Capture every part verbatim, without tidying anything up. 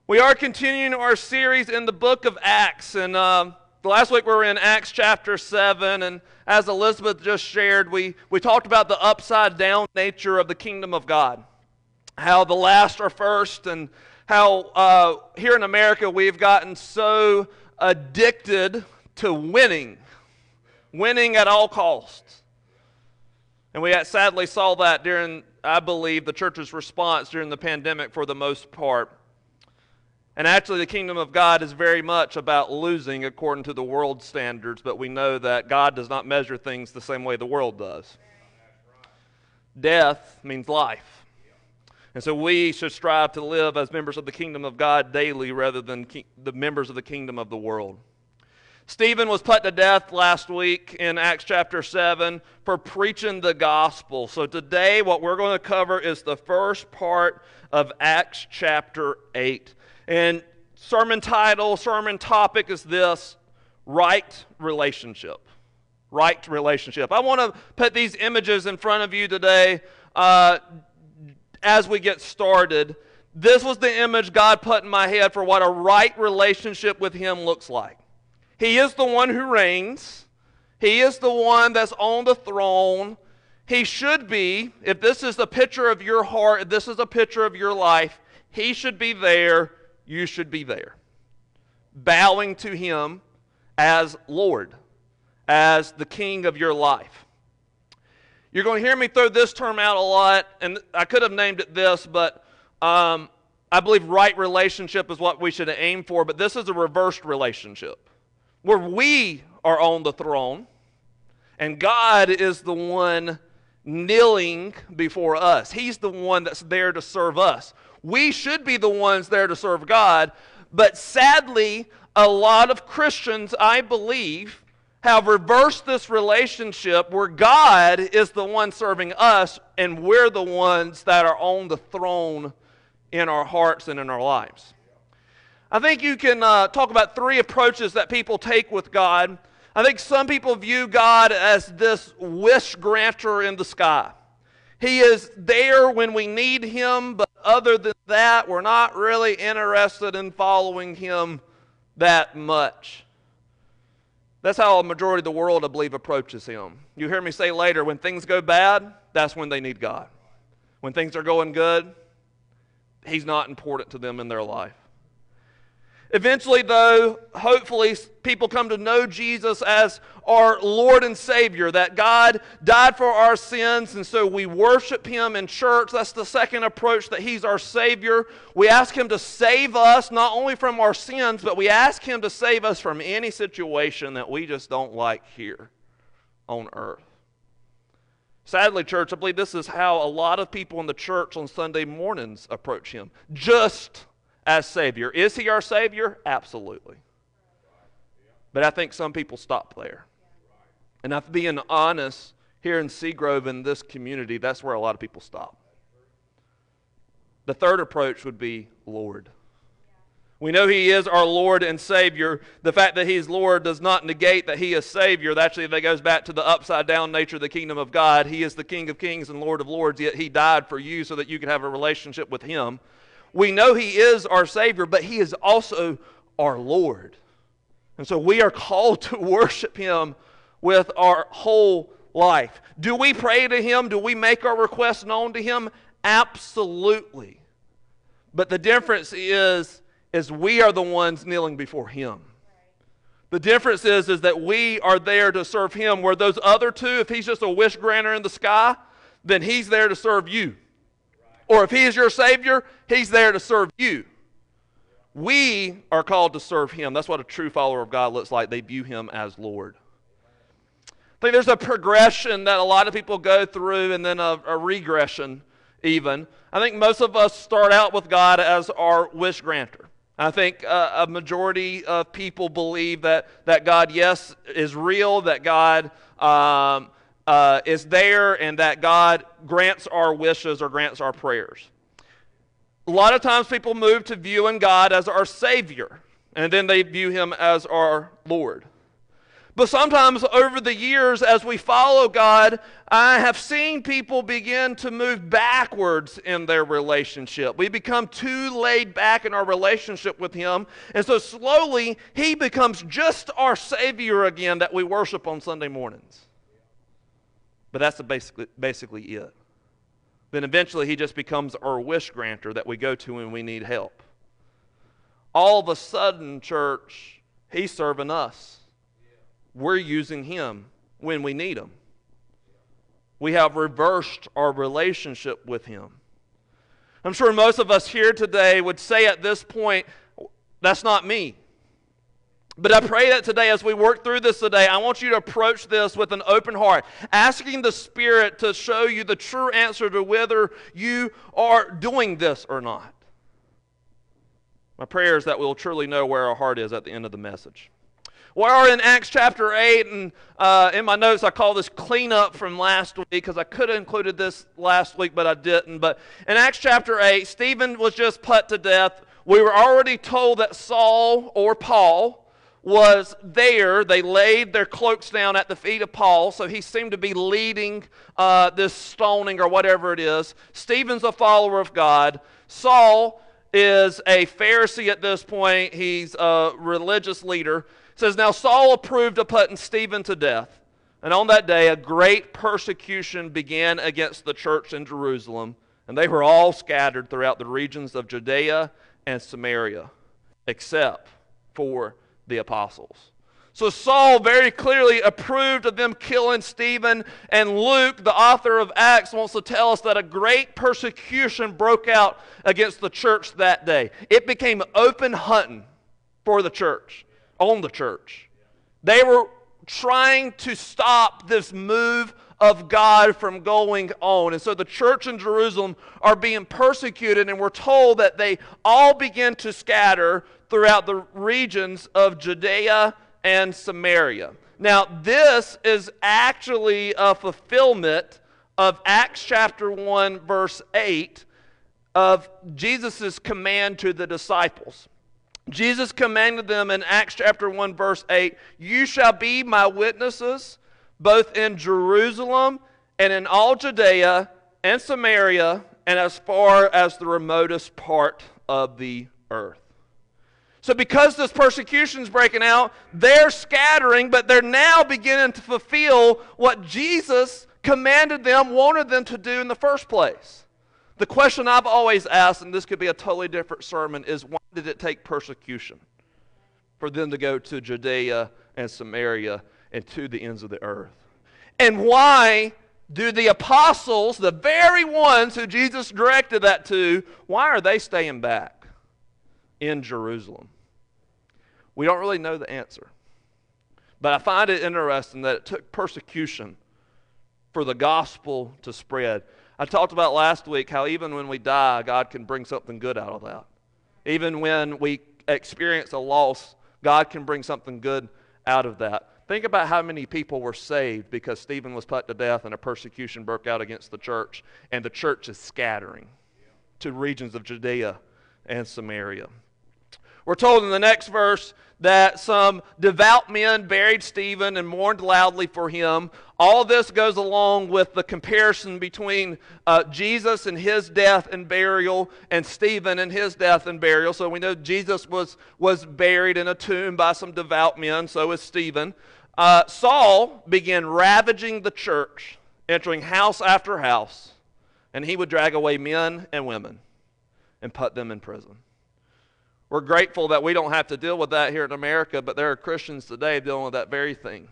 We are continuing our series in the book of Acts, and um, last week we were in Acts chapter seven, and as Elizabeth just shared, we, we talked about the upside-down nature of the kingdom of God, how the last are first, and how uh, here in America we've gotten so addicted to winning, winning at all costs. And we sadly saw that during, I believe, the church's response during the pandemic for the most part. And actually, the kingdom of God is very much about losing according to the world's standards, but we know that God does not measure things the same way the world does. Death means life. And so we should strive to live as members of the kingdom of God daily rather than ki- the members of the kingdom of the world. Stephen was put to death last week in Acts chapter seven for preaching the gospel. So today what we're going to cover is the first part of Acts chapter eight. And sermon title, sermon topic is this: right relationship. Right relationship. I want to put these images in front of you today uh, as we get started. This was the image God put in my head for what a right relationship with Him looks like. He is the one who reigns. He is the one that's on the throne. He should be, if this is a picture of your heart, if this is a picture of your life, He should be there. You should be there, bowing to Him as Lord, as the King of your life. You're going to hear me throw this term out a lot, and I could have named it this, but um, I believe right relationship is what we should aim for, but this is a reversed relationship, where we are on the throne, and God is the one kneeling before us. He's the one that's there to serve us. We should be the ones there to serve God, but sadly, a lot of Christians, I believe, have reversed this relationship where God is the one serving us and we're the ones that are on the throne in our hearts and in our lives. I think you can uh, talk about three approaches that people take with God. I think some people view God as this wish granter in the sky. He is there when we need Him, but other than that, we're not really interested in following Him that much. That's how a majority of the world, I believe, approaches Him. You hear me say later, when things go bad, that's when they need God. When things are going good, He's not important to them in their life. Eventually, though, hopefully people come to know Jesus as our Lord and Savior, that God died for our sins, and so we worship Him in church. That's the second approach, that He's our Savior. We ask Him to save us, not only from our sins, but we ask Him to save us from any situation that we just don't like here on earth. Sadly, church, I believe this is how a lot of people in the church on Sunday mornings approach Him. Just as Savior. Is He our Savior? Absolutely. But I think some people stop there. And if being honest, here in Seagrove, in this community, that's where a lot of people stop. The third approach would be Lord. We know He is our Lord and Savior. The fact that He's Lord does not negate that He is Savior. Actually, that goes back to the upside-down nature of the kingdom of God. He is the King of kings and Lord of lords, yet He died for you so that you could have a relationship with Him. We know He is our Savior, but He is also our Lord. And so we are called to worship Him with our whole life. Do we pray to Him? Do we make our requests known to Him? Absolutely. But the difference is, is we are the ones kneeling before Him. The difference is, is that we are there to serve Him, where those other two, if He's just a wish granter in the sky, then He's there to serve you. Or if He is your Savior, He's there to serve you. We are called to serve Him. That's what a true follower of God looks like. They view Him as Lord. I think there's a progression that a lot of people go through, and then a, a regression even. I think most of us start out with God as our wish granter. I think uh, a majority of people believe that, that God, yes, is real, that God um, Uh, is there, and that God grants our wishes or grants our prayers. A lot of times people move to viewing God as our Savior, and then they view Him as our Lord. But sometimes over the years, as we follow God, I have seen people begin to move backwards in their relationship. We become too laid back in our relationship with Him. And so slowly, He becomes just our Savior again that we worship on Sunday mornings. But that's basically, basically it. Then eventually, He just becomes our wish granter that we go to when we need help. All of a sudden, church, He's serving us. We're using Him when we need Him. We have reversed our relationship with Him. I'm sure most of us here today would say at this point, that's not me. But I pray that today, as we work through this today, I want you to approach this with an open heart, asking the Spirit to show you the true answer to whether you are doing this or not. My prayer is that we'll truly know where our heart is at the end of the message. We're in Acts chapter eight, and uh, in my notes I call this cleanup from last week because I could have included this last week, but I didn't. But in Acts chapter eight, Stephen was just put to death. We were already told that Saul, or Paul, was there. They laid their cloaks down at the feet of Paul, so he seemed to be leading uh, this stoning or whatever it is. Stephen's a follower of God. Saul is a Pharisee at this point. He's a religious leader. It says, now Saul approved of putting Stephen to death. And on that day, a great persecution began against the church in Jerusalem. And they were all scattered throughout the regions of Judea and Samaria, except for the apostles. So Saul very clearly approved of them killing Stephen. And Luke, the author of Acts, wants to tell us that a great persecution broke out against the church that day. It became open hunting for the church. On the church. They were trying to stop this move of God from going on. And so the church in Jerusalem are being persecuted, and we're told that they all begin to scatter throughout the regions of Judea and Samaria. Now, this is actually a fulfillment of Acts chapter one, verse eight, of Jesus' command to the disciples. Jesus commanded them in Acts chapter one, verse eight, you shall be my witnesses both in Jerusalem and in all Judea and Samaria and as far as the remotest part of the earth. So because this persecution is breaking out, they're scattering, but they're now beginning to fulfill what Jesus commanded them, wanted them to do in the first place. The question I've always asked, and this could be a totally different sermon, is why did it take persecution for them to go to Judea and Samaria and to the ends of the earth? And why do the apostles, the very ones who Jesus directed that to, why are they staying back in Jerusalem? We don't really know the answer. But I find it interesting that it took persecution for the gospel to spread. I talked about last week how even when we die, God can bring something good out of that. Even when we experience a loss, God can bring something good out of that. Think about how many people were saved because Stephen was put to death and a persecution broke out against the church, and the church is scattering to regions of Judea and Samaria. We're told in the next verse that some devout men buried Stephen and mourned loudly for him. All this goes along with the comparison between uh, Jesus and his death and burial and Stephen and his death and burial. So we know Jesus was, was buried in a tomb by some devout men, so is Stephen. Uh, Saul began ravaging the church, entering house after house, and he would drag away men and women and put them in prison. We're grateful that we don't have to deal with that here in America, but there are Christians today dealing with that very thing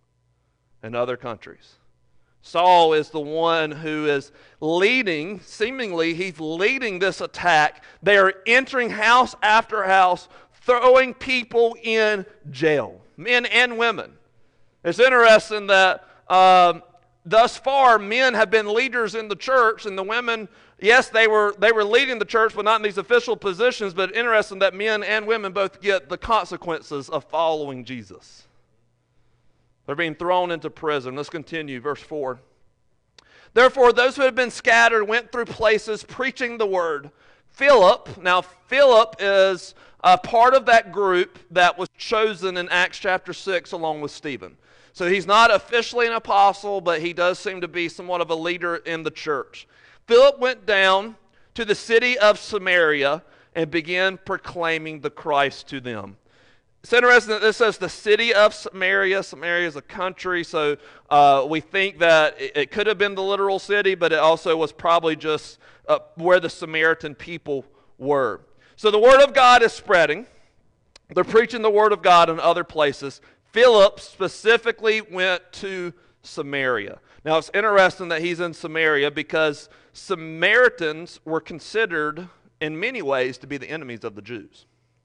in other countries. Saul is the one who is leading, seemingly he's leading this attack. They are entering house after house, throwing people in jail, men and women. It's interesting that um, thus far men have been leaders in the church, and the women, yes, they were they were leading the church, but not in these official positions. But interesting that men and women both get the consequences of following Jesus. They're being thrown into prison. Let's continue, verse four. Therefore, those who had been scattered went through places preaching the word. Philip, now Philip is uh, part of that group that was chosen in Acts chapter six along with Stephen. So he's not officially an apostle, but he does seem to be somewhat of a leader in the church. Philip went down to the city of Samaria and began proclaiming the Christ to them. It's interesting that this says the city of Samaria. Samaria is a country, so uh, we think that it, it could have been the literal city, but it also was probably just uh, where the Samaritan people were. So the word of God is spreading. They're preaching the word of God in other places. Philip specifically went to Samaria. Now it's interesting that he's in Samaria because Samaritans were considered in many ways to be the enemies of the Jews.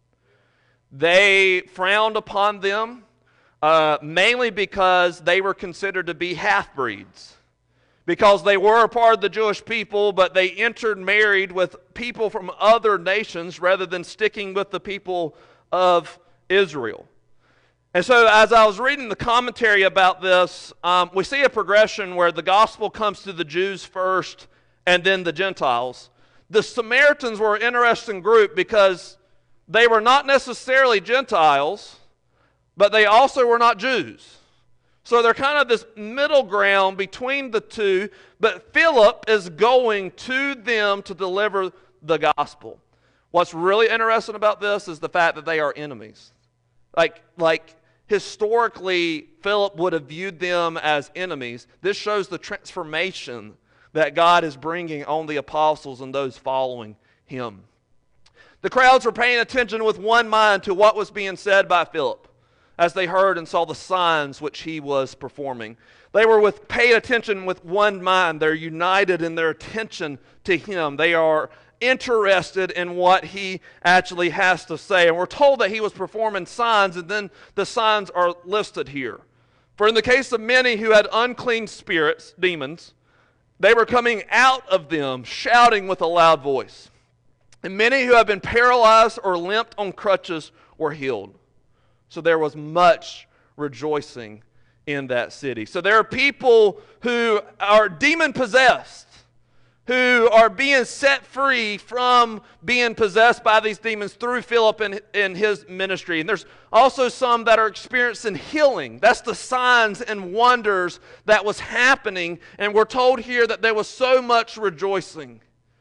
They frowned upon them uh, mainly because they were considered to be half-breeds. Because they were a part of the Jewish people, but they intermarried with people from other nations rather than sticking with the people of Israel. And so as I was reading the commentary about this, um, we see a progression where the gospel comes to the Jews first and then the Gentiles. The Samaritans were an interesting group because they were not necessarily Gentiles, but they also were not Jews. So they're kind of this middle ground between the two, but Philip is going to them to deliver the gospel. What's really interesting about this is the fact that they are enemies. Like, like historically, Philip would have viewed them as enemies. This shows the transformation that God is bringing on the apostles and those following him. The crowds were paying attention with one mind to what was being said by Philip as they heard and saw the signs which he was performing. They were with paying attention with one mind. They're united in their attention to him. They are interested in what he actually has to say. And we're told that he was performing signs, and then the signs are listed here. For in the case of many who had unclean spirits, demons, they were coming out of them, shouting with a loud voice. And many who had been paralyzed or limped on crutches were healed. So there was much rejoicing in that city. So there are people who are demon-possessed, who are being set free from being possessed by these demons through Philip and, and his ministry. And there's also some that are experiencing healing. That's the signs and wonders that was happening. And we're told here that there was so much rejoicing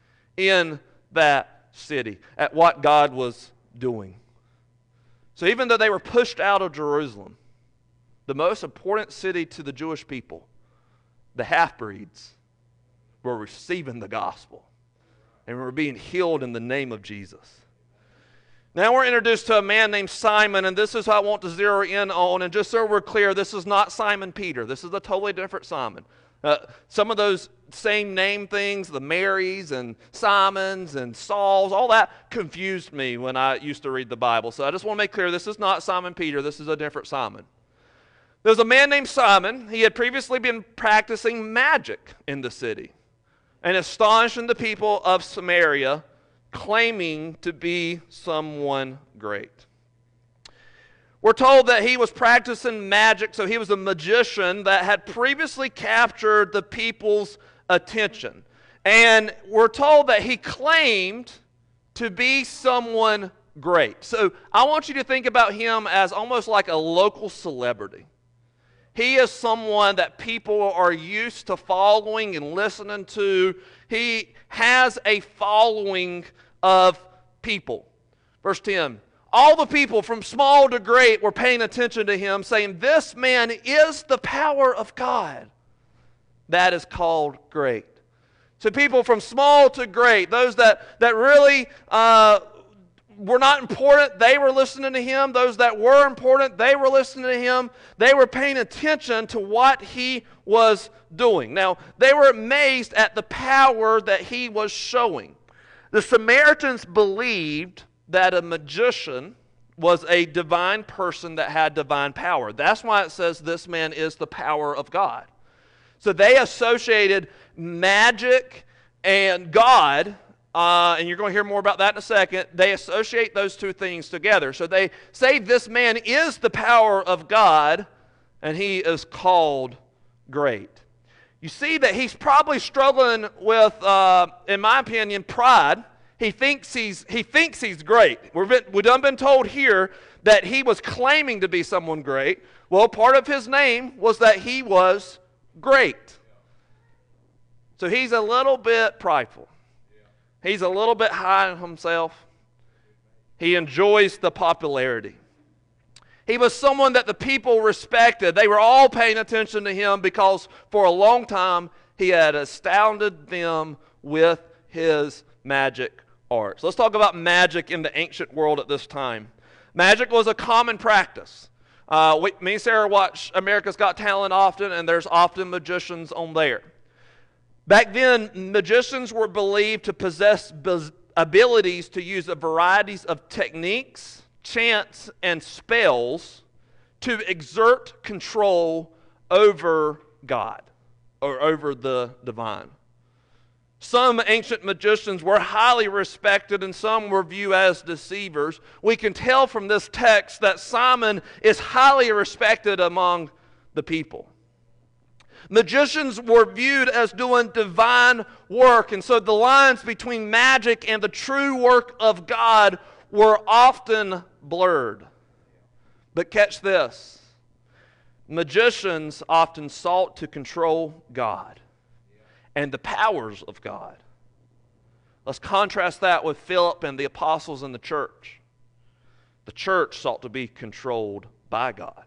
in that city at what God was doing. So even though they were pushed out of Jerusalem, the most important city to the Jewish people, the half-breeds were receiving the gospel and were being healed in the name of Jesus. Now we're introduced to a man named Simon, and this is what I want to zero in on. And just so we're clear, this is not Simon Peter. This is a totally different Simon. Uh, some of those same name things, the Marys and Simons and Sauls, all that confused me when I used to read the Bible. So I just want to make clear, this is not Simon Peter. This is a different Simon. There's a man named Simon. He had previously been practicing magic in the city and astonishing the people of Samaria, claiming to be someone great. We're told that he was practicing magic, so he was a magician that had previously captured the people's attention. And we're told that he claimed to be someone great. So I want you to think about him as almost like a local celebrity. He is someone that people are used to following and listening to. He has a following of people. Verse ten. All the people from small to great were paying attention to him, saying, "This man is the power of God that is called great." So people from small to great, those that, that really uh, were not important, they were listening to him. Those that were important, they were listening to him. They were paying attention to what he was doing. Now, they were amazed at the power that he was showing. The Samaritans believed that a magician was a divine person that had divine power. That's why it says this man is the power of God. So they associated magic and God, uh, and you're going to hear more about that in a second. They associate those two things together. So they say this man is the power of God, and he is called great. You see that he's probably struggling with, uh, in my opinion, pride. he thinks he's, he thinks he's great. We've, been, we've done been told here that he was claiming to be someone great. Well, part of his name was that he was great. So he's a little bit prideful. He's a little bit high on himself. He enjoys the popularity. He was someone that the people respected. They were all paying attention to him because for a long time he had astounded them with his magic arts. Let's talk about magic in the ancient world at this time. Magic was a common practice. Uh, we, me and Sarah watch America's Got Talent often, and there's often magicians on there. Back then, magicians were believed to possess abilities to use a variety of techniques, chants, and spells to exert control over God or over the divine. Some ancient magicians were highly respected and some were viewed as deceivers. We can tell from this text that Simon is highly respected among the people. Magicians were viewed as doing divine work, and so the lines between magic and the true work of God were often blurred. But catch this. Magicians often sought to control God and the powers of God. Let's contrast that with Philip and the apostles in the church. The church sought to be controlled by God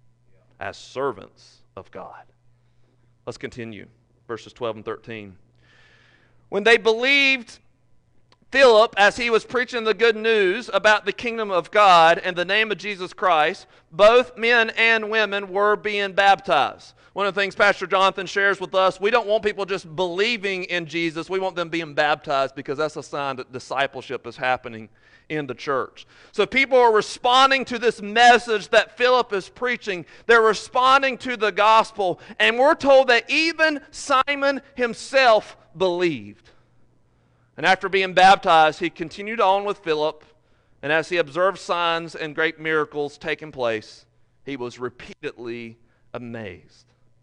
as servants of God. Let's continue. Verses twelve and thirteen. When they believed Philip, as he was preaching the good news about the kingdom of God and the name of Jesus Christ, both men and women were being baptized. One of the things Pastor Jonathan shares with us, we don't want people just believing in Jesus. We want them being baptized because that's a sign that discipleship is happening in the church. So people are responding to this message that Philip is preaching. They're responding to the gospel. And we're told that even Simon himself believed. And after being baptized, he continued on with Philip. And as he observed signs and great miracles taking place, he was repeatedly amazed.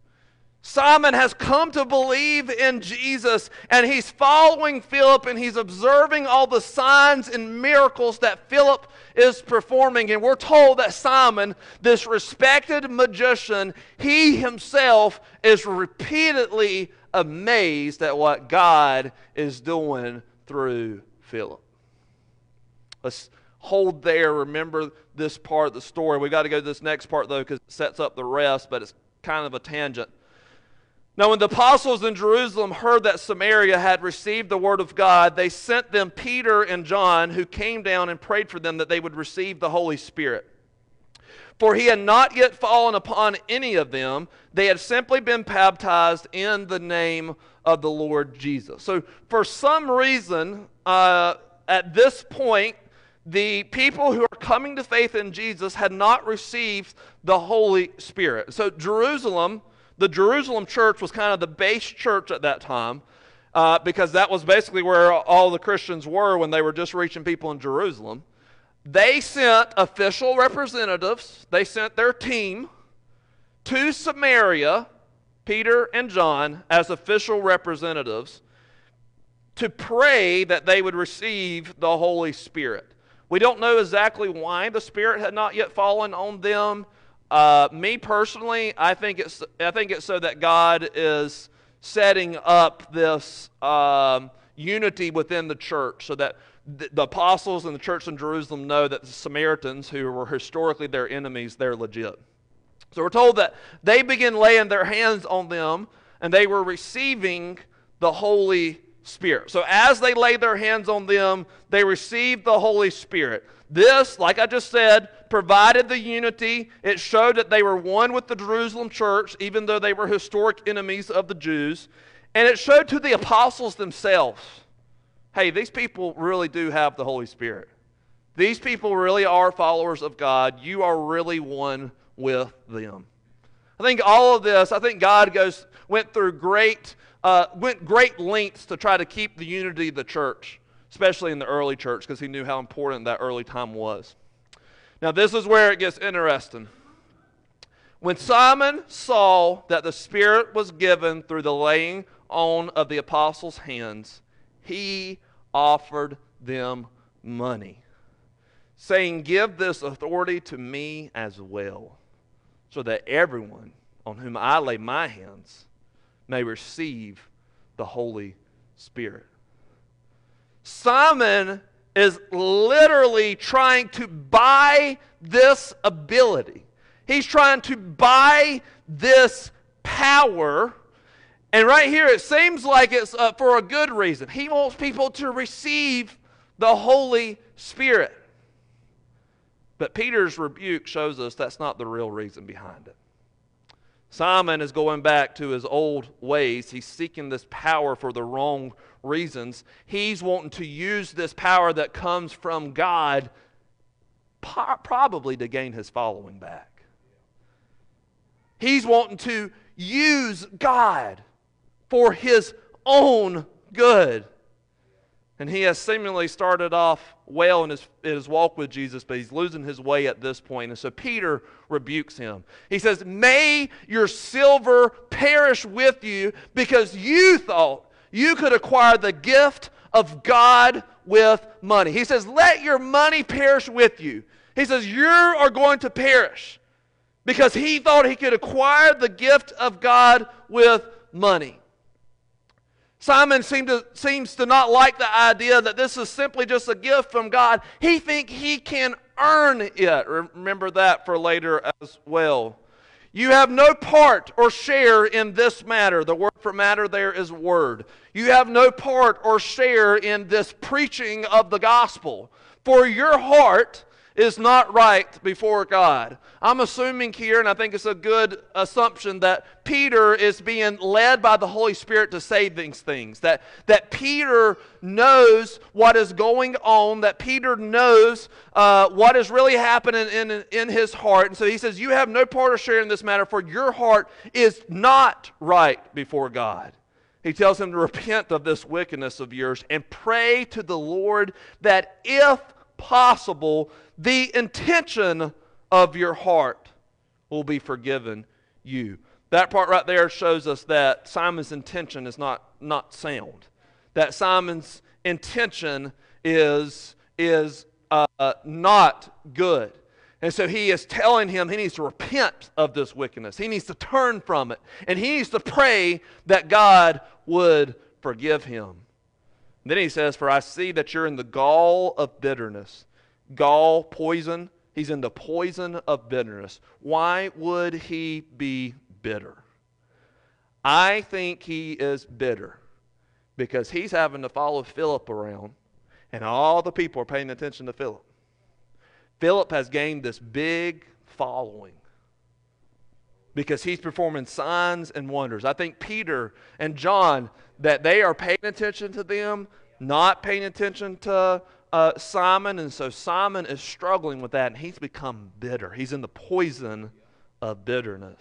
Simon has come to believe in Jesus, and he's following Philip, and he's observing all the signs and miracles that Philip is performing. And we're told that Simon, this respected magician, he himself is repeatedly amazed at what God is doing through Philip. Let's hold there. Remember this part of the story. We've got to go to this next part, though, because it sets up the rest, but it's kind of a tangent. Now, when the apostles in Jerusalem heard that Samaria had received the word of God, they sent them Peter and John, who came down and prayed for them that they would receive the Holy Spirit. For he had not yet fallen upon any of them. They had simply been baptized in the name of the Lord Jesus. So, for some reason, uh, at this point, the people who are coming to faith in Jesus had not received the Holy Spirit. So, Jerusalem... The Jerusalem church was kind of the base church at that time uh, because that was basically where all the Christians were when they were just reaching people in Jerusalem. They sent official representatives, they sent their team to Samaria, Peter and John, as official representatives to pray that they would receive the Holy Spirit. We don't know exactly why the Spirit had not yet fallen on them. Uh, me personally, I think it's I think it's so that God is setting up this um, unity within the church, so that the, the apostles and the church in Jerusalem know that the Samaritans, who were historically their enemies, they're legit. So we're told that they begin laying their hands on them, and they were receiving the Holy Spirit. So as they laid their hands on them, they received the Holy Spirit. This, like I just said, provided the unity. It showed that they were one with the Jerusalem church, even though they were historic enemies of the Jews. And it showed to the apostles themselves, hey, these people really do have the Holy Spirit. These people really are followers of God. You are really one with them. I think all of this, I think God goes went through great, uh, went great lengths to try to keep the unity of the church, especially in the early church, because he knew how important that early time was. Now, this is where it gets interesting. When Simon saw that the Spirit was given through the laying on of the apostles' hands, he offered them money, saying, give this authority to me as well, so that everyone on whom I lay my hands may receive the Holy Spirit. Simon is literally trying to buy this ability. He's trying to buy this power. And right here it seems like it's uh, for a good reason. He wants people to receive the Holy Spirit. But Peter's rebuke shows us that's not the real reason behind it. Simon is going back to his old ways. He's seeking this power for the wrong reasons. He's wanting to use this power that comes from God po- probably to gain his following back. He's wanting to use God for his own good. And he has seemingly started off well in his, in his walk with Jesus, but he's losing his way at this point. And so Peter rebukes him. He says, may your silver perish with you because you thought you could acquire the gift of God with money. He says, let your money perish with you. He says, you are going to perish because he thought he could acquire the gift of God with money. Simon seemed to, seems to not like the idea that this is simply just a gift from God. He thinks he can earn it. Remember that for later as well. You have no part or share in this matter. The word for matter there is word. You have no part or share in this preaching of the gospel. For your heart is not right before God. I'm assuming here, and I think it's a good assumption, that Peter is being led by the Holy Spirit to say these things. That, that Peter knows what is going on, that Peter knows uh, what is really happening in, in his heart. And so he says, you have no part or share in this matter, for your heart is not right before God. He tells him to repent of this wickedness of yours and pray to the Lord that if possible, the intention of your heart will be forgiven you. That part right there shows us that Simon's intention is not, not sound. That Simon's intention is, is uh, not good. And so he is telling him he needs to repent of this wickedness. He needs to turn from it. And he needs to pray that God would forgive him. Then he says, for I see that you're in the gall of bitterness. Gall, poison. He's in the poison of bitterness. Why would he be bitter? I think he is bitter because he's having to follow Philip around, and all the people are paying attention to Philip. Philip has gained this big following because he's performing signs and wonders. I think Peter and John, that they are paying attention to them, not paying attention to uh, Simon, and so Simon is struggling with that, and he's become bitter. He's in the poison of bitterness.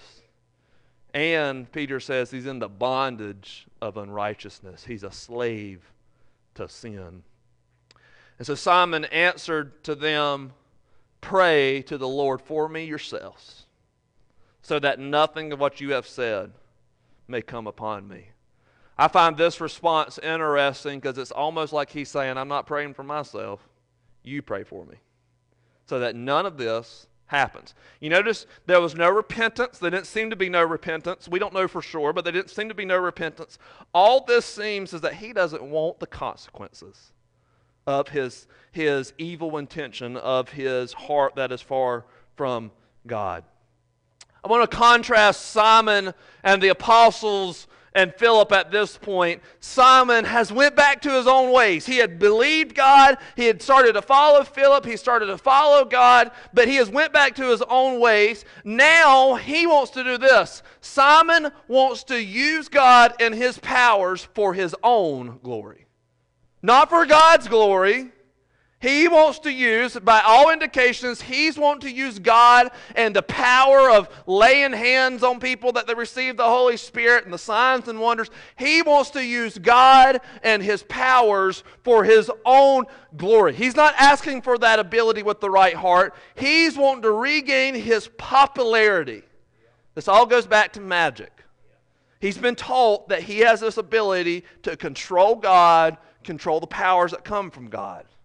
And Peter says he's in the bondage of unrighteousness. He's a slave to sin. And so Simon answered to them, pray to the Lord for me yourselves, so that nothing of what you have said may come upon me. I find this response interesting because it's almost like he's saying, I'm not praying for myself. You pray for me. So that none of this happens. You notice there was no repentance. There didn't seem to be no repentance. We don't know for sure, but there didn't seem to be no repentance. All this seems is that he doesn't want the consequences of his, his evil intention, of his heart that is far from God. I want to contrast Simon and the apostles and Philip at this point. Simon has went back to his own ways. He had believed God. He had started to follow Philip. He started to follow God, but he has went back to his own ways. Now he wants to do this. Simon wants to use God and his powers for his own glory. Not for God's glory. He wants to use, by all indications, he's wanting to use God and the power of laying hands on people that they receive the Holy Spirit and the signs and wonders. He wants to use God and his powers for his own glory. He's not asking for that ability with the right heart. He's wanting to regain his popularity. This all goes back to magic. He's been taught that he has this ability to control God, control the powers that come from God.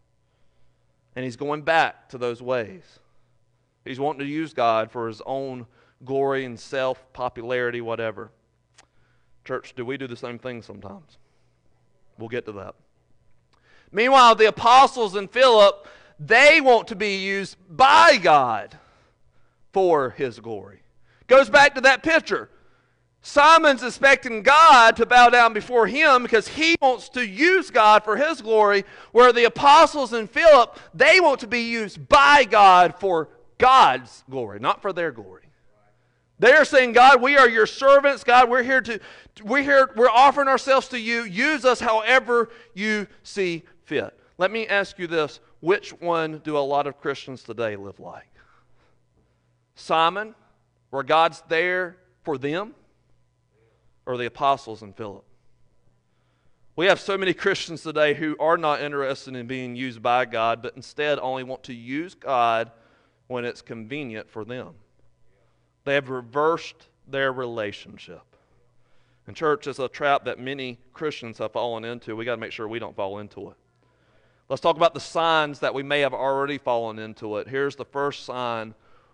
And he's going back to those ways. He's wanting to use God for his own glory and self-popularity, whatever. Church, do we do the same thing sometimes? We'll get to that. Meanwhile, the apostles and Philip, they want to be used by God for his glory. Goes back to that picture. Simon's expecting God to bow down before him because he wants to use God for his glory, where the apostles and Philip, they want to be used by God for God's glory, not for their glory. They're saying, God, we are your servants. God, we're here to, we're here, we're offering ourselves to you. Use us however you see fit. Let me ask you this. Which one do a lot of Christians today live like? Simon, where God's there for them, or the apostles and Philip? We have so many Christians today who are not interested in being used by God, but instead only want to use God when it's convenient for them. They have reversed their relationship. And church is a trap that many Christians have fallen into. We got to make sure we don't fall into it. Let's talk about the signs that we may have already fallen into it. Here's the first sign.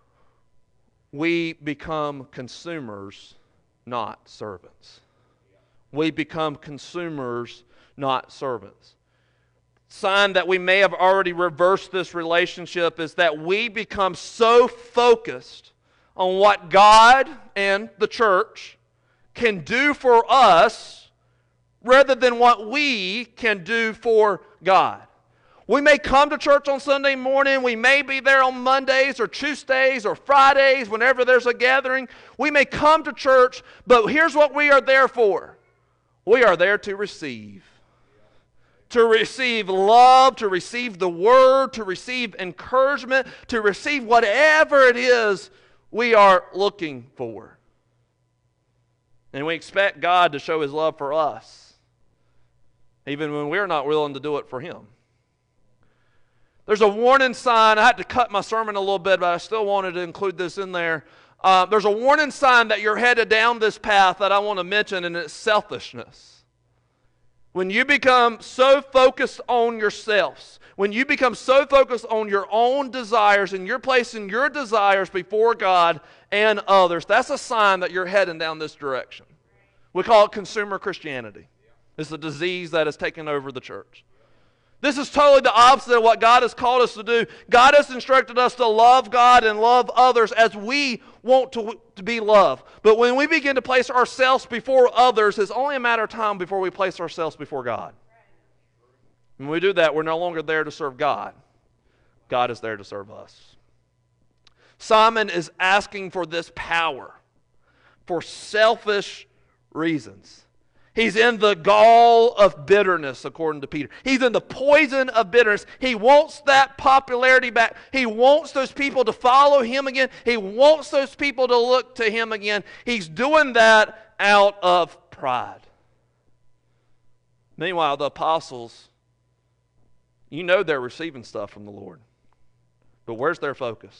We become consumers, not servants. We become consumers, not servants. Sign that we may have already reversed this relationship is that we become so focused on what God and the church can do for us rather than what we can do for God. We may come to church on Sunday morning. We may be there on Mondays or Tuesdays or Fridays whenever there's a gathering. We may come to church, but here's what we are there for. We are there to receive. To receive love, to receive the word, to receive encouragement, to receive whatever it is we are looking for. And we expect God to show his love for us, even when we're not willing to do it for him. There's a warning sign. I had to cut my sermon a little bit, but I still wanted to include this in there. Uh, there's a warning sign that you're headed down this path that I want to mention, and it's selfishness. When you become so focused on yourselves, when you become so focused on your own desires and you're placing your desires before God and others, that's a sign that you're heading down this direction. We call it consumer Christianity. It's a disease that has taken over the church. This is totally the opposite of what God has called us to do. God has instructed us to love God and love others as we want to, to be loved. But when we begin to place ourselves before others, it's only a matter of time before we place ourselves before God. When we do that, we're no longer there to serve God. God is there to serve us. Simon is asking for this power for selfish reasons. He's in the gall of bitterness, according to Peter. He's in the poison of bitterness. He wants that popularity back. He wants those people to follow him again. He wants those people to look to him again. He's doing that out of pride. Meanwhile, the apostles, you know they're receiving stuff from the Lord. But where's their focus?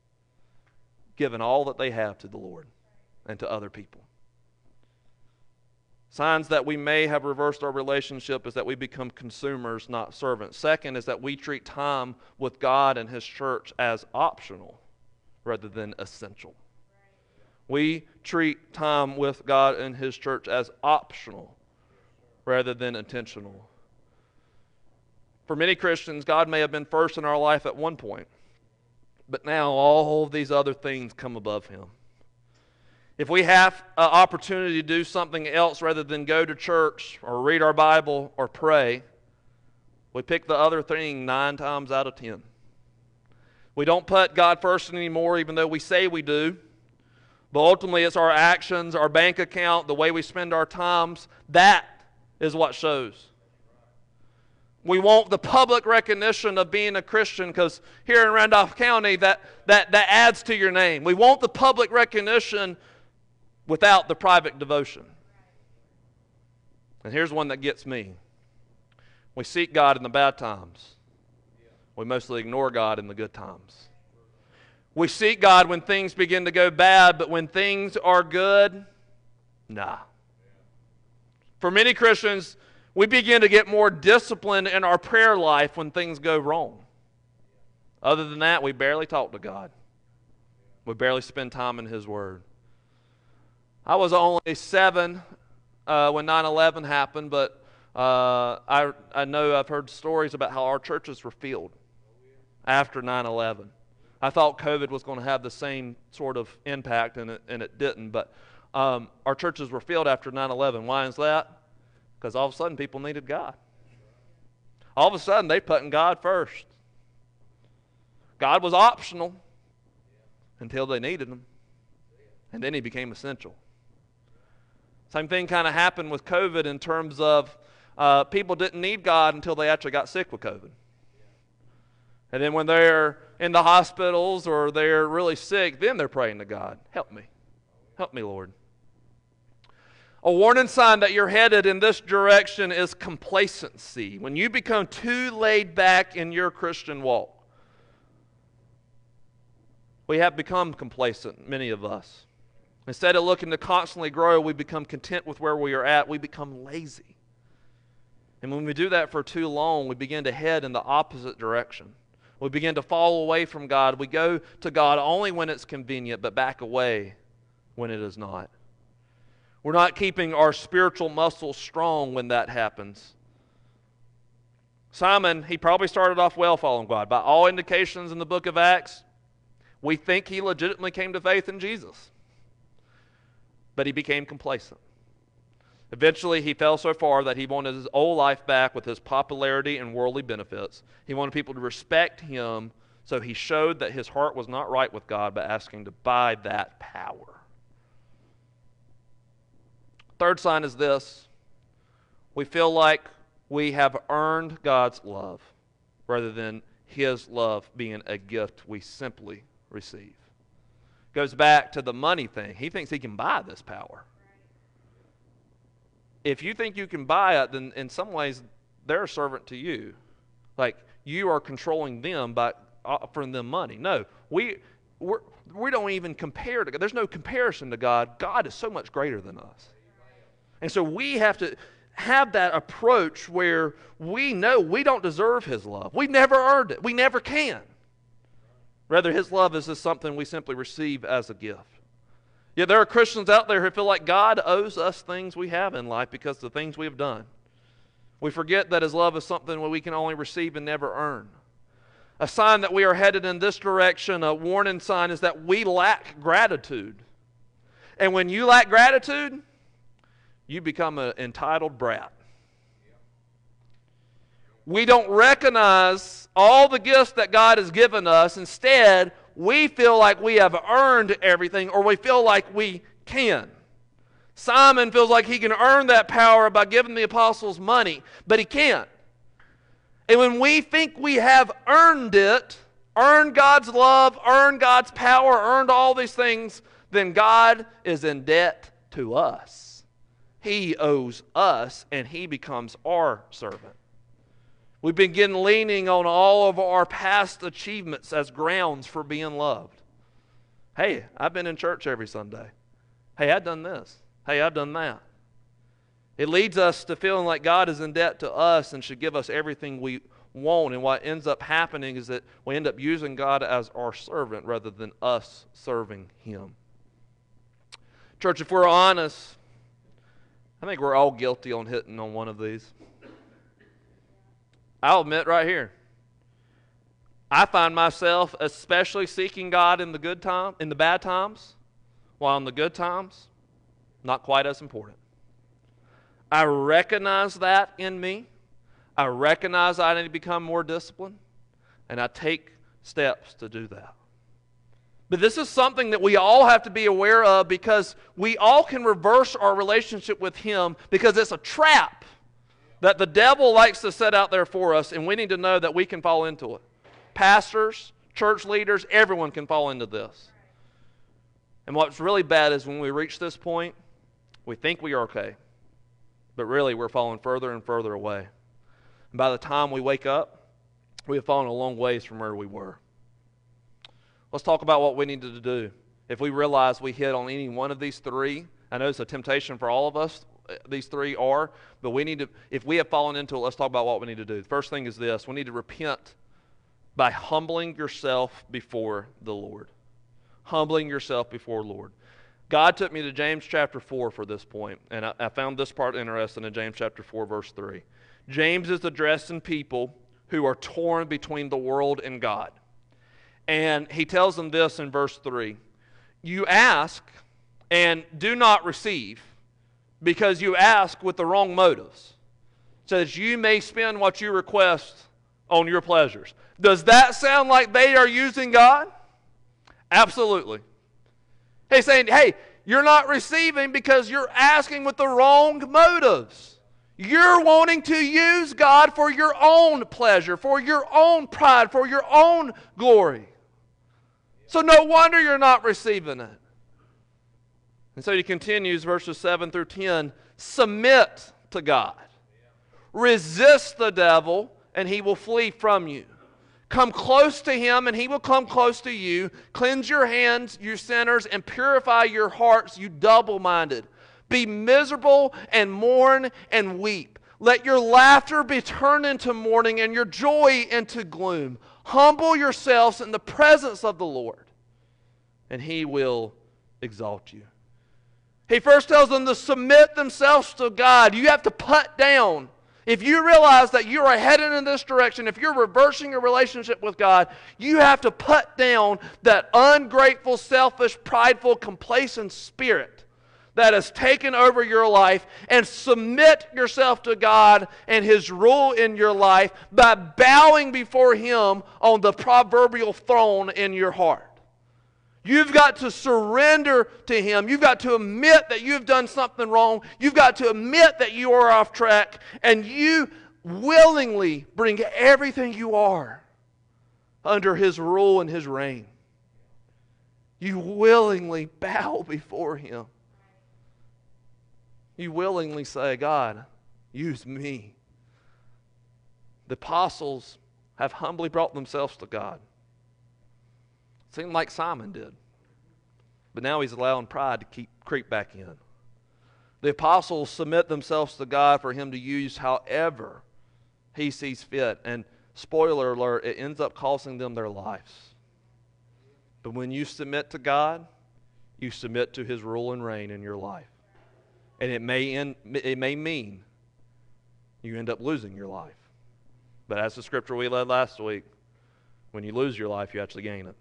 Giving all that they have to the Lord and to other people. Signs that we may have reversed our relationship is that we become consumers, not servants. Second is that we treat time with God and his church as optional rather than essential. We treat time with God and his church as optional rather than intentional. For many Christians, God may have been first in our life at one point, but now all of these other things come above him. If we have an opportunity to do something else rather than go to church or read our Bible or pray, we pick the other thing nine times out of ten. We don't put God first anymore, even though we say we do. But ultimately, it's our actions, our bank account, the way we spend our times. That is what shows. We want the public recognition of being a Christian because here in Randolph County, that, that, that adds to your name. We want the public recognition without the private devotion. And here's one that gets me. We seek God in the bad times. We mostly ignore God in the good times. We seek God when things begin to go bad, but when things are good, nah. For many Christians, we begin to get more disciplined in our prayer life when things go wrong. Other than that, we barely talk to God. We barely spend time in His Word. I was only seven uh, when nine eleven happened, but uh, I, I know I've heard stories about how our churches were filled after nine eleven. I thought COVID was going to have the same sort of impact, and it, and it didn't. But um, our churches were filled after nine eleven. Why is that? Because all of a sudden people needed God. All of a sudden they put in God first. God was optional until they needed Him. And then He became essential. Same thing kind of happened with COVID in terms of uh, people didn't need God until they actually got sick with COVID. And then when they're in the hospitals or they're really sick, then they're praying to God. Help me. Help me, Lord. A warning sign that you're headed in this direction is complacency. When you become too laid back in your Christian walk. We have become complacent, many of us. Instead of looking to constantly grow, we become content with where we are at. We become lazy. And when we do that for too long, we begin to head in the opposite direction. We begin to fall away from God. We go to God only when it's convenient, but back away when it is not. We're not keeping our spiritual muscles strong when that happens. Simon, he probably started off well following God. By all indications in the book of Acts, we think he legitimately came to faith in Jesus. But he became complacent. Eventually, he fell so far that he wanted his old life back with his popularity and worldly benefits. He wanted people to respect him, so he showed that his heart was not right with God by asking to buy that power. Third sign is this. We feel like we have earned God's love rather than His love being a gift we simply receive. Goes back to the money thing. He thinks he can buy this power. If you think you can buy it, then in some ways they're a servant to you. Like you are controlling them by offering them money. No, we we're, we don't even compare to God. There's no comparison to God. God is so much greater than us. And so we have to have that approach where we know we don't deserve His love. We've never earned it. We never can. Rather, His love is just something we simply receive as a gift. Yet there are Christians out there who feel like God owes us things we have in life because of the things we have done. We forget that His love is something we can only receive and never earn. A sign that we are headed in this direction, a warning sign, is that we lack gratitude. And when you lack gratitude, you become an entitled brat. We don't recognize all the gifts that God has given us. Instead, we feel like we have earned everything, or we feel like we can. Simon feels like he can earn that power by giving the apostles money, but he can't. And when we think we have earned it, earned God's love, earned God's power, earned all these things, then God is in debt to us. He owes us, and He becomes our servant. We begin leaning on all of our past achievements as grounds for being loved. Hey, I've been in church every Sunday. Hey, I've done this. Hey, I've done that. It leads us to feeling like God is in debt to us and should give us everything we want. And what ends up happening is that we end up using God as our servant rather than us serving Him. Church, if we're honest, I think we're all guilty on hitting on one of these. I'll admit right here, I find myself especially seeking God in the good time, in the bad times, while in the good times, not quite as important. I recognize that in me. I recognize I need to become more disciplined, and I take steps to do that. But this is something that we all have to be aware of, because we all can reverse our relationship with Him, because it's a trap that the devil likes to set out there for us, and we need to know that we can fall into it. Pastors, church leaders, everyone can fall into this. And what's really bad is when we reach this point, we think we are okay, but really we're falling further and further away. And by the time we wake up, we have fallen a long ways from where we were. Let's talk about what we need to do. If we realize we hit on any one of these three, I know it's a temptation for all of us, these three are, but we need to, if we have fallen into it, let's talk about what we need to do. The first thing is this: we need to repent by humbling yourself before the Lord. Humbling yourself before the Lord. God took me to James chapter four for this point, and I, I found this part interesting in James chapter four, verse three. James is addressing people who are torn between the world and God. And he tells them this in verse three. You ask and do not receive because you ask with the wrong motives, so that you may spend what you request on your pleasures. Does that sound like they are using God? Absolutely. He's saying, hey, you're not receiving because you're asking with the wrong motives. You're wanting to use God for your own pleasure, for your own pride, for your own glory. So no wonder you're not receiving it. And so he continues, verses seven through ten, submit to God. Resist the devil, and he will flee from you. Come close to him, and he will come close to you. Cleanse your hands, you sinners, and purify your hearts, you double-minded. Be miserable and mourn and weep. Let your laughter be turned into mourning and your joy into gloom. Humble yourselves in the presence of the Lord, and he will exalt you. He first tells them to submit themselves to God. You have to put down. If you realize that you are headed in this direction, if you're reversing your relationship with God, you have to put down that ungrateful, selfish, prideful, complacent spirit that has taken over your life and submit yourself to God and His rule in your life by bowing before Him on the proverbial throne in your heart. You've got to surrender to Him. You've got to admit that you've done something wrong. You've got to admit that you are off track. And you willingly bring everything you are under His rule and His reign. You willingly bow before Him. You willingly say, God, use me. The apostles have humbly brought themselves to God. Seemed like Simon did. But now he's allowing pride to keep creep back in. The apostles submit themselves to God for Him to use however He sees fit. And spoiler alert, it ends up costing them their lives. But when you submit to God, you submit to His rule and reign in your life. And it may end, it may mean you end up losing your life. But as the scripture we read last week, when you lose your life, you actually gain it.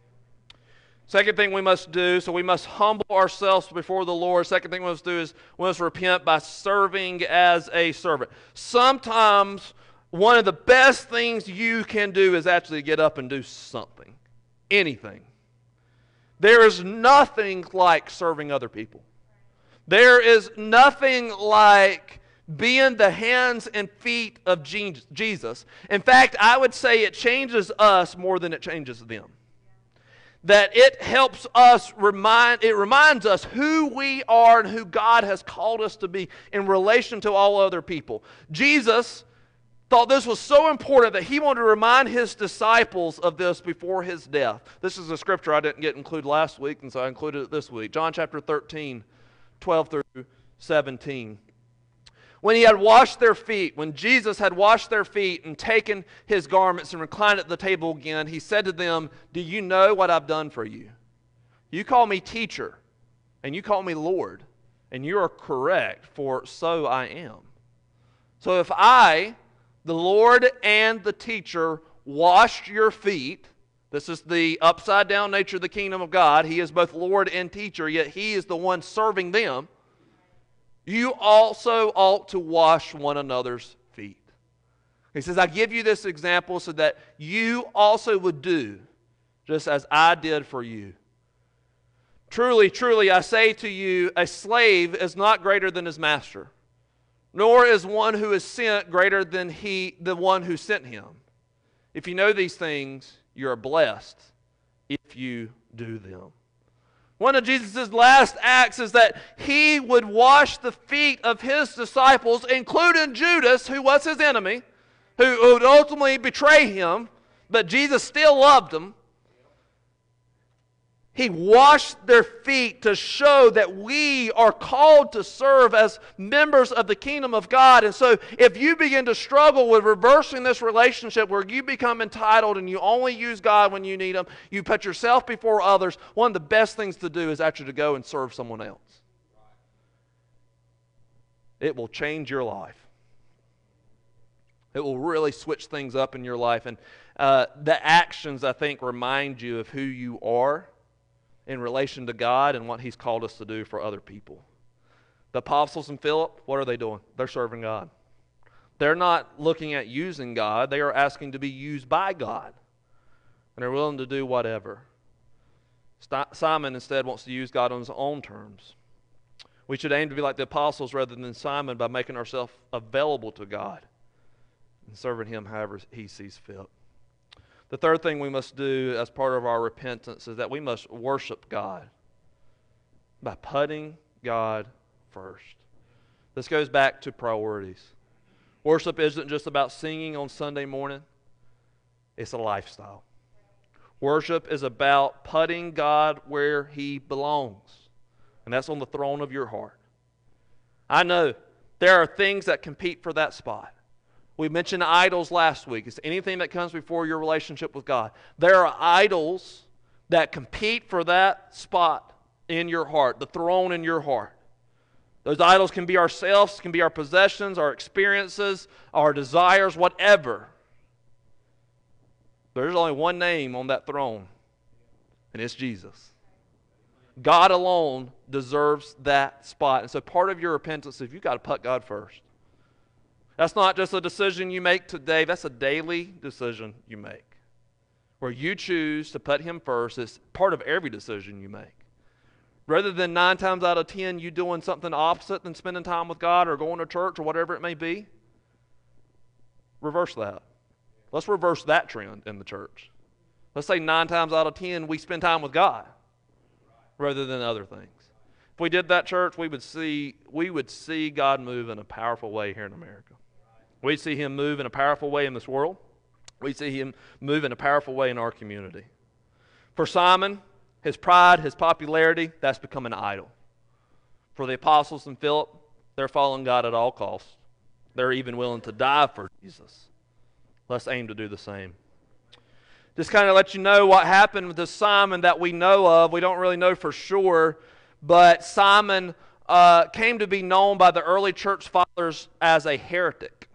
Second thing we must do, so we must humble ourselves before the Lord. Second thing we must do is we must repent by serving as a servant. Sometimes one of the best things you can do is actually get up and do something. Anything. There is nothing like serving other people. There is nothing like being the hands and feet of Jesus. In fact, I would say it changes us more than it changes them. That it helps us remind, it reminds us who we are and who God has called us to be in relation to all other people. Jesus thought this was so important that He wanted to remind His disciples of this before His death. This is a scripture I didn't get included last week, and so I included it this week. John chapter thirteen, twelve through seventeen. When He had washed their feet, when Jesus had washed their feet and taken His garments and reclined at the table again, He said to them, do you know what I've done for you? You call me teacher, and you call me Lord, and you are correct, for so I am. So if I, the Lord and the teacher, washed your feet, this is the upside down nature of the kingdom of God. He is both Lord and teacher, yet He is the one serving them. You also ought to wash one another's feet. He says, I give you this example so that you also would do just as I did for you. Truly, truly, I say to you, a slave is not greater than his master, nor is one who is sent greater than he, the one who sent him. If you know these things, you are blessed if you do them. One of Jesus' last acts is that He would wash the feet of His disciples, including Judas, who was His enemy, who would ultimately betray Him, but Jesus still loved him. He washed their feet to show that we are called to serve as members of the kingdom of God. And so if you begin to struggle with reversing this relationship where you become entitled and you only use God when you need Him, you put yourself before others, one of the best things to do is actually to go and serve someone else. It will change your life. It will really switch things up in your life. And uh, the actions, I think, remind you of who you are in relation to God and what He's called us to do for other people. The apostles and Philip, what are they doing? They're serving God. They're not looking at using God. They are asking to be used by God. And they're willing to do whatever. Simon instead wants to use God on his own terms. We should aim to be like the apostles rather than Simon by making ourselves available to God and serving Him however He sees fit. The third thing we must do as part of our repentance is that we must worship God by putting God first. This goes back to priorities. Worship isn't just about singing on Sunday morning. It's a lifestyle. Worship is about putting God where He belongs. And that's on the throne of your heart. I know there are things that compete for that spot. We mentioned idols last week. It's anything that comes before your relationship with God. There are idols that compete for that spot in your heart, the throne in your heart. Those idols can be ourselves, can be our possessions, our experiences, our desires, whatever. There's only one name on that throne, and it's Jesus. God alone deserves that spot. And so part of your repentance is you've got to put God first. That's not just a decision you make today. That's a daily decision you make. Where you choose to put Him first. It's part of every decision you make. Rather than nine times out of ten you doing something opposite than spending time with God or going to church or whatever it may be, reverse that. Let's reverse that trend in the church. Let's say nine times out of ten we spend time with God rather than other things. If we did that, church, we would see we would see God move in a powerful way here in America. We'd see Him move in a powerful way in this world. We'd see Him move in a powerful way in our community. For Simon, his pride, his popularity, that's become an idol. For the apostles and Philip, they're following God at all costs. They're even willing to die for Jesus. Let's aim to do the same. Just kind of let you know what happened with this Simon that we know of. We don't really know for sure, but Simon uh, came to be known by the early church fathers as a heretic.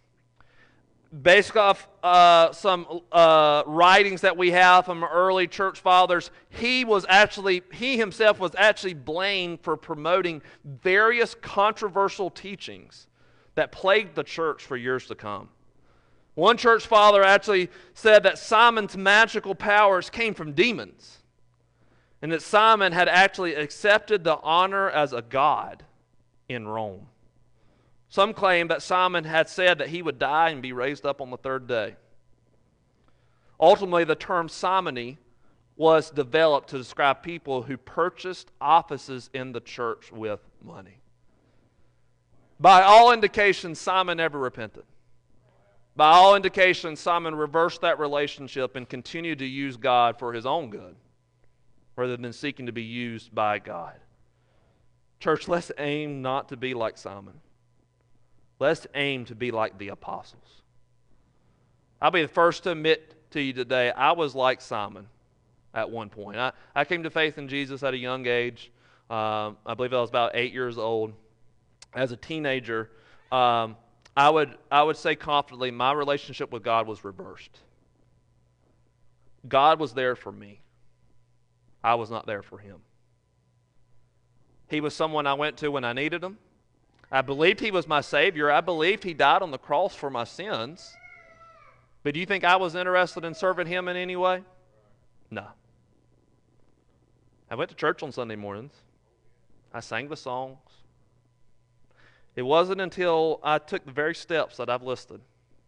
Based off uh, some uh, writings that we have from early church fathers, he was actually, he himself was actually blamed for promoting various controversial teachings that plagued the church for years to come. One church father actually said that Simon's magical powers came from demons, and that Simon had actually accepted the honor as a god in Rome. Some claim that Simon had said that he would die and be raised up on the third day. Ultimately, the term simony was developed to describe people who purchased offices in the church with money. By all indications, Simon never repented. By all indications, Simon reversed that relationship and continued to use God for his own good, rather than seeking to be used by God. Church, let's aim not to be like Simon. Let's aim to be like the apostles. I'll be the first to admit to you today, I was like Simon at one point. I, I came to faith in Jesus at a young age. Um, I believe I was about eight years old. As a teenager, um, I would I would say confidently my relationship with God was reversed. God was there for me. I was not there for Him. He was someone I went to when I needed Him. I believed He was my Savior. I believed He died on the cross for my sins. But do you think I was interested in serving Him in any way? No. I went to church on Sunday mornings. I sang the songs. It wasn't until I took the very steps that I've listed.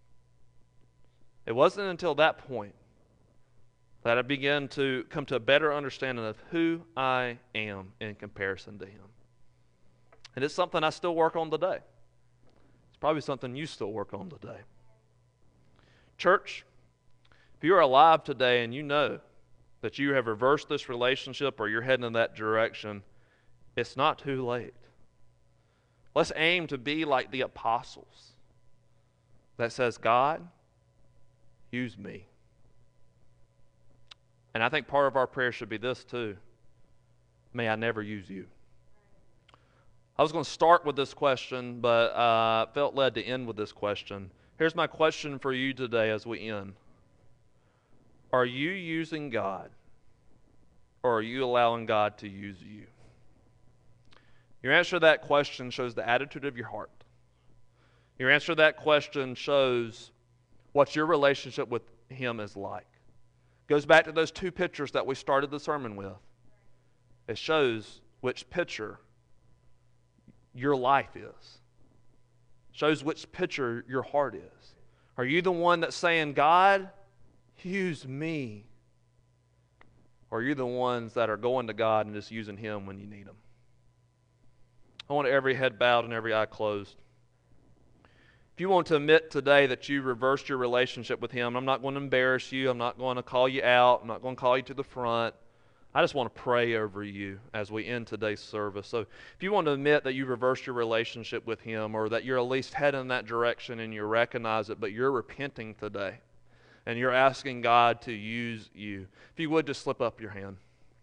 It wasn't until that point that I began to come to a better understanding of who I am in comparison to Him. And it's something I still work on today. It's probably something you still work on today. Church, if you are alive today and you know that you have reversed this relationship or you're heading in that direction, it's not too late. Let's aim to be like the apostles that says, God, use me. And I think part of our prayer should be this too. May I never use you. I was going to start with this question, but uh, felt led to end with this question. Here's my question for you today as we end. Are you using God, or are you allowing God to use you? Your answer to that question shows the attitude of your heart. Your answer to that question shows what your relationship with Him is like. It goes back to those two pictures that we started the sermon with. It shows which picture your life is. Shows which picture your heart is. Are you the one that's saying, God, use me? Or are you the ones that are going to God and just using Him when you need Him? I want every head bowed and every eye closed. If you want to admit today that you reversed your relationship with Him, I'm not going to embarrass you. I'm not going to call you out. I'm not going to call you to the front. I just want to pray over you as we end today's service. So if you want to admit that you reversed your relationship with Him, or that you're at least heading in that direction and you recognize it, but you're repenting today and you're asking God to use you, if you would just slip up your hand.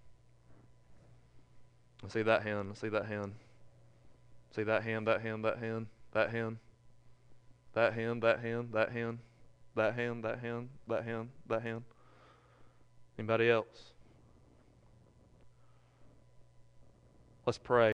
I see that hand. I see that hand. See that hand, that hand, that hand, that hand, that hand, that hand, that hand, that hand, that hand, that hand, that hand. Anybody else? Let's pray.